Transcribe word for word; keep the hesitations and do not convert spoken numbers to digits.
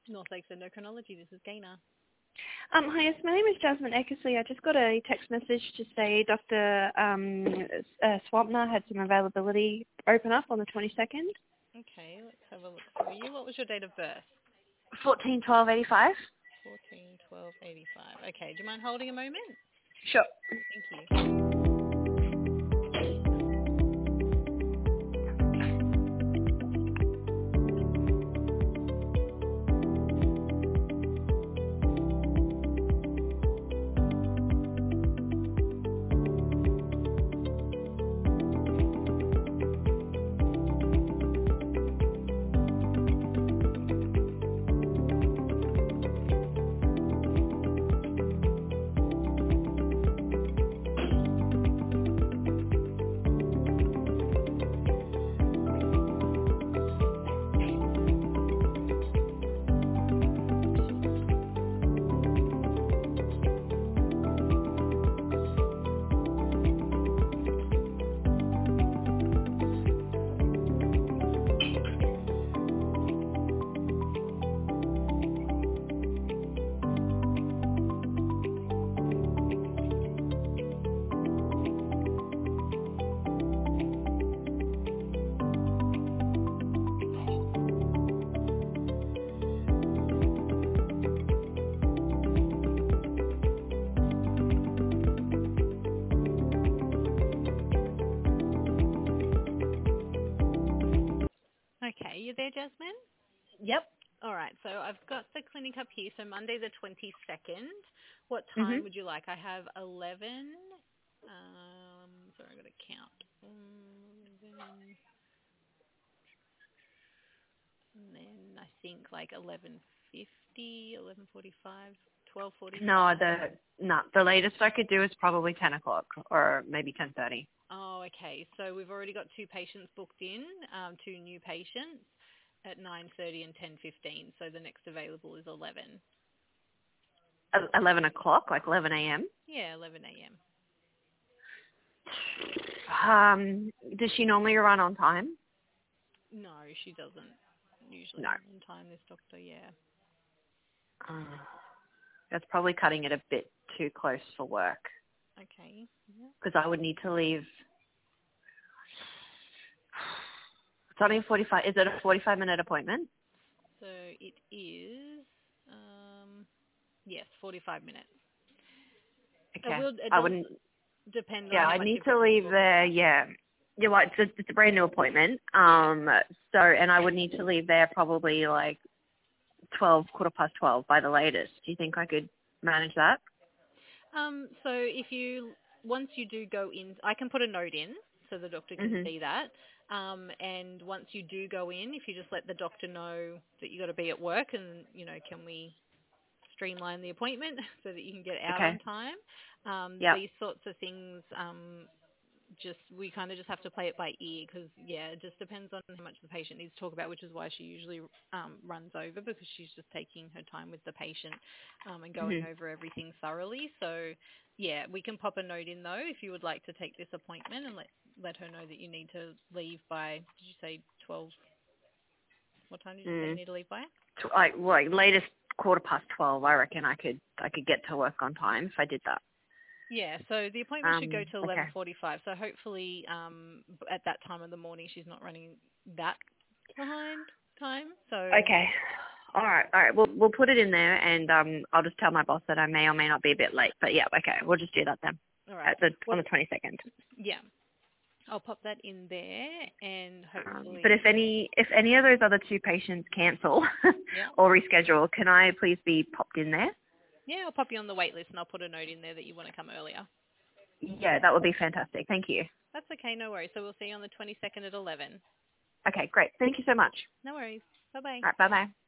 North Lakes Endocrinology, this is Gaina. Um, hi, yes, my name is Jasmine Eckersley. I just got a text message to say Doctor Um, uh, Swampner had some availability open up on the twenty-second. Okay, let's have a look for you. What was your date of birth? fourteen twelve eighty-five. fourteen twelve eighty-five. Okay, do you mind holding a moment? Sure. Thank you. Okay, you there, Jasmine? Yep. All right, so I've got the clinic up here, so Monday the twenty-second. What time Mhm. would you like? I have eleven. Um, sorry, I've got to count. eleven, and then I think like eleven fifty, eleven forty-five, twelve No, forty-five. the no, the latest I could do is probably ten o'clock or maybe ten thirty. Oh, okay. So we've already got two patients booked in, um, two new patients at nine thirty and ten fifteen. So the next available is eleven. Eleven o'clock, like eleven a.m. Yeah, eleven a.m. Um, does she normally run on time? No, she doesn't usually No. run on time, this doctor, yeah. Uh, that's probably cutting it a bit too close for work Okay. Yeah. because I would need to leave. It's only a forty-five. Is it a forty-five minute appointment? So it is, um, yes, forty-five minutes. It Okay. will. It I does wouldn't. depend on Yeah, how I much need to leave information. there. Yeah. You're right. It's a, it's a brand new appointment. Um. So, and I would need to leave there probably like twelve, quarter past twelve by the latest. Do you think I could manage that? Um, so if you, once you do go in, I can put a note in so the doctor can Mhm. see that. Um, and once you do go in, if you just let the doctor know that you got to be at work and, you know, can we streamline the appointment so that you can get out Okay. on time. Um, Yep. these sorts of things, um, just we kind of just have to play it by ear because, yeah, it just depends on how much the patient needs to talk about, which is why she usually um, runs over because she's just taking her time with the patient um, and going Mhm. over everything thoroughly. So, yeah, we can pop a note in, though, if you would like to take this appointment and let, let her know that you need to leave by, did you say twelve? What time did you say you Mm. need to leave by? Tw- Like, like latest quarter past twelve. I reckon I could I could get to work on time if I did that. Yeah, so the appointment should go Um. to Okay. eleven forty-five. So hopefully um, b- at that time of the morning she's not running that behind time. So Okay. All right. All right. We'll we'll put it in there, and um, I'll just tell my boss that I may or may not be a bit late. But yeah, okay. We'll just do that then. all right, At the on what? the twenty second. Yeah, I'll pop that in there, and Um, but if hopefully, any if any of those other two patients cancel yeah, or reschedule, can I please be popped in there? yeah, I'll pop you on the wait list, and I'll put a note in there that you want to come earlier. Yeah, that would be fantastic. Thank you. That's okay, no worries. So we'll see you on the twenty-second at eleven. Okay, great. Thank you so much. No worries. Bye bye. All right. Bye bye.